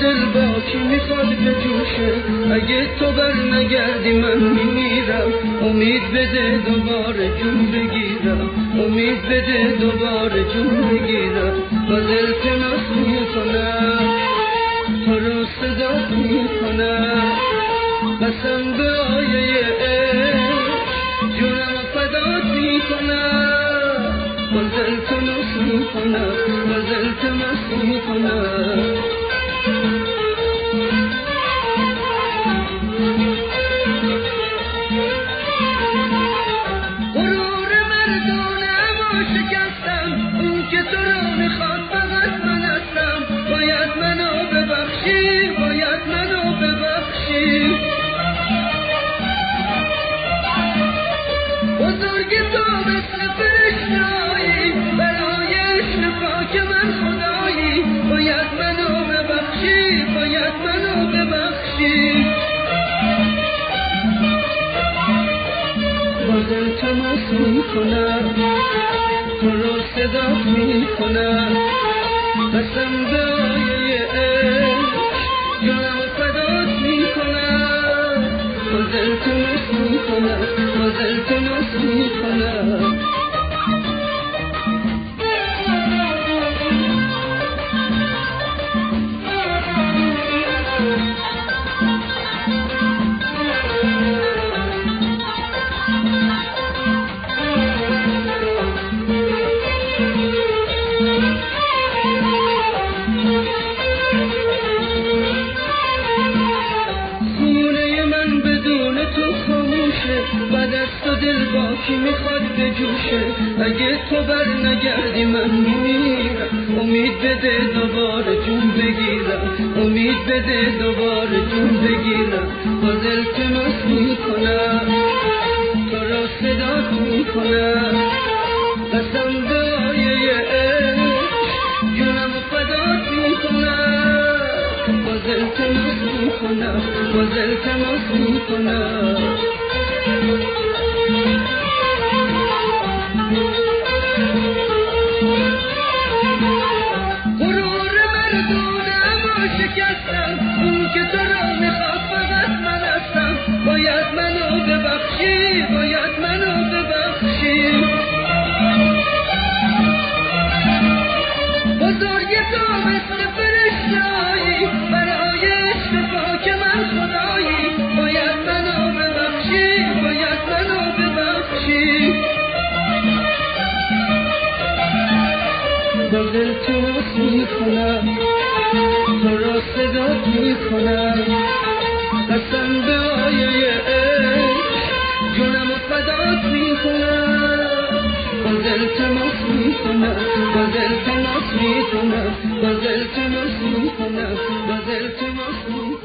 دل با کی میخواد به جوشه، اگه تو بر نگردی من میمیرم. امید بده دوباره جون بگیرم، امید بده دوباره جون بگیرم. باز التماس میکنم تو رو صدات میکنم، قسم به آیه جونم فدات میکنم. باز التماس میکنم، باز التماس میکنم. غرور مردونه ما شکستم، اون که تو رو میخواد فقط من هستم. باید منو ببخشی، باید منو ببخشی. بزرگ تو مثل فرشته‌ای، برای عشق پاک من خدایی. باید منو ببخشی، باید منو ببخشی. باز التماس میکنم تو رو صدات میکنم، قسم به آیه عشق جانم فدات میکنم. باز التماس میکنم، باز التماس میکنم. بعد از تو دل با کی میخواد به جوشه، اگه تو بر نگردی من میمیرم. امید بده دوباره جون بگیرم، امید بده دوباره جون بگیرم. باز التماس میکنم تو را صدات میکنم، قسم به آیه عشق جونم فدات میکنم. باز التماس میکنم، باز التماس میکنم. غرور مردونه ما شکستم، اون که تو را میخواد فقط من هستم. باید منو ببخشی، باید منو ببخشی. بزرگ تو مثل فرشته‌ای، برای عشق پاک من خدایی. باید منو ببخشی، باید منو ببخشی. باز التماس میکنم تو را صدات میکنم، قسم به آیه عشق جونم فدات میکنم. باز التماس میکنم، باز التماس میکنم، باز التماس میکنم، باز التماس میکنم.